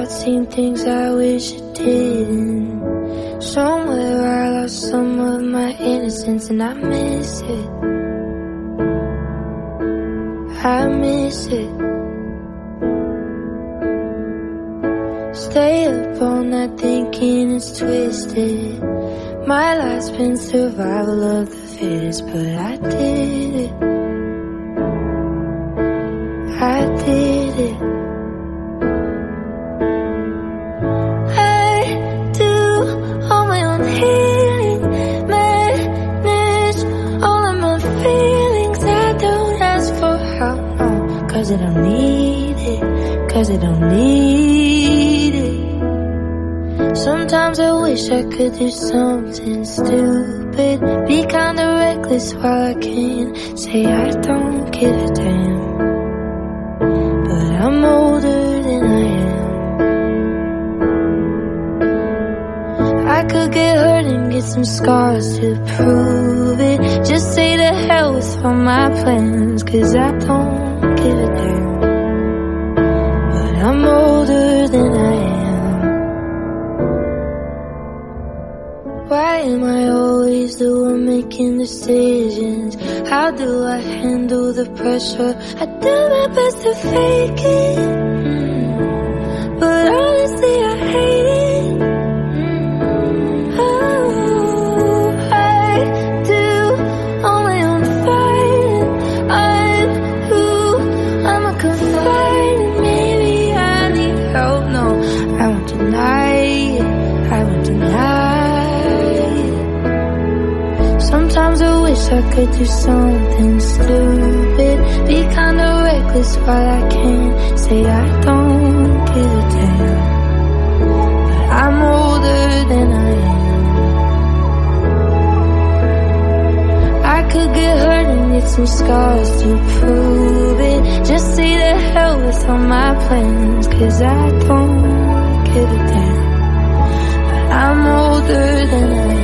seen things I wish I didn't. Somewhere I lost some of my innocence, and I miss it. I miss it. Stay up all night thinking it's twisted. My life's been survival of the fittest, but I did it. I did it. I do all my own healing, manage all of my feelings. I don't ask for help, no, 'cause I don't need it, 'cause I don't need it. Sometimes I wish I could do something stupid, be kinda reckless while I can say I don't give a damn. But I'm older than I am. I could get hurt and get some scars to prove it. Just say to hell with all my plans, 'cause I don't give a damn. But I'm older than I am. Why am I always the one making decisions? How do I handle the pressure? I do my best to fake it, but honestly I hate it. Oh, I do all my own fighting. I'm who I'm a confiding. Maybe I need help. No, I won't deny it. I won't deny. Sometimes I wish I could do something stupid, be kinda reckless while I can say I don't give a damn. But I'm older than I am. I could get hurt and get some scars to prove it. Just say to hell with all my plans, 'cause I don't give a damn. But I'm older than I am.